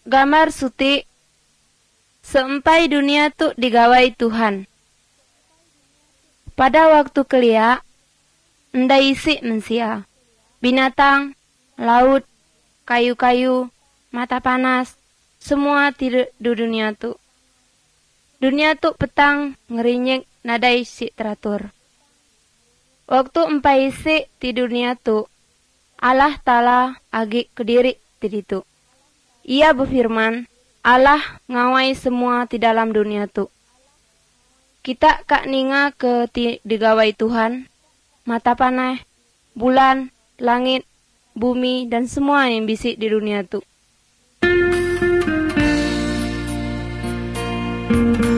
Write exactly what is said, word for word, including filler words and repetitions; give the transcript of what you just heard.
gambar suti seempai dunia tu digawai Tuhan. Pada waktu kelia, enda isi mensia, binatang, laut, kayu-kayu, mata panas, semua tidak di dunia tu. Dunia tu petang ngerinyek nadai si teratur. Waktu empai isi di dunia tu, Allah Ta'ala agi kediri tiditu. Ia berfirman, Allah ngawai semua di dalam dunia tu. Kita kak ninga ke ti digawai Tuhan, mata panah, bulan, langit, bumi, dan semua yang bisik di dunia tu.